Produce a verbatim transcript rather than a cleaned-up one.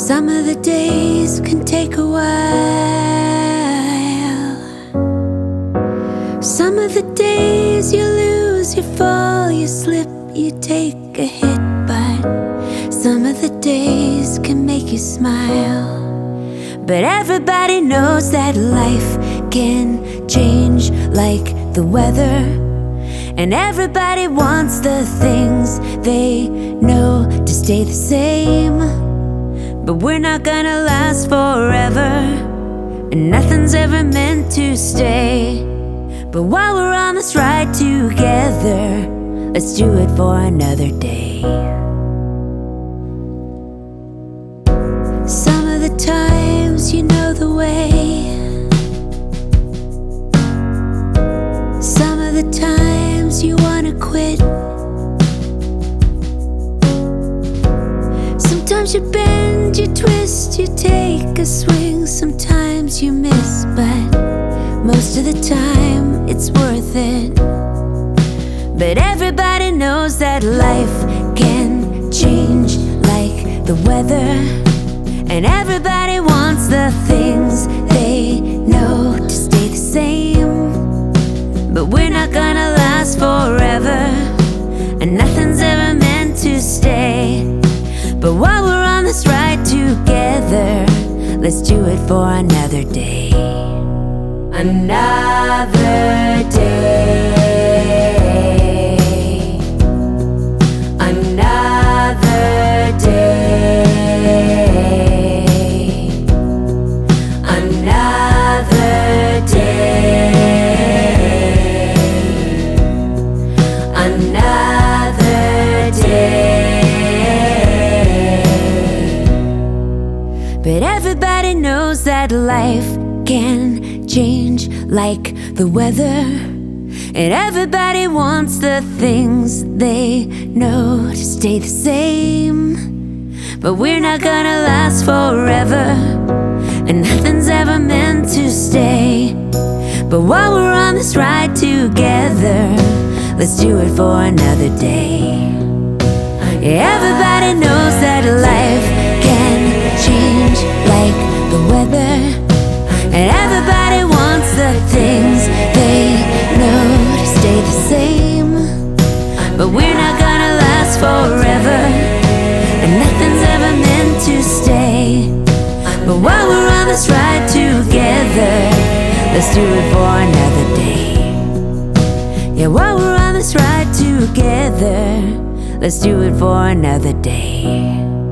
Some of the days can take a while. Some of the days you lose, you fall, you slip, you take a hit. But some of the days can make you smile. But everybody knows that life can change like the weather, and everybody wants the things they know to stay the same. But we're not gonna last forever, and nothing's ever meant to stay. But while we're on this ride together, let's do it for another day. Some of the times you know the way. Some of the times you wanna quit. Sometimes you bend, you twist, you take a swing. Sometimes you miss, but most of the time it's worth it. But everybody knows that life can change like the weather, and everybody wants the things they know to stay the same. But we're not gonna last forever, and nothing's ever meant to stay. But while we're on this ride together, let's do it for another day. Another day. Another day. Another day. Another day. But everybody knows that life can change like the weather, and everybody wants the things they know to stay the same. But we're not gonna last forever, and nothing's ever meant to stay. But while we're on this ride together, let's do it for another day. Everybody knows that life can change like the weather, and everybody wants the things they know to stay the same. But we're not gonna last forever, and nothing's ever meant to stay. But while we're on this ride together, let's do it for another day. Yeah, while we're on this ride together, let's do it for another day.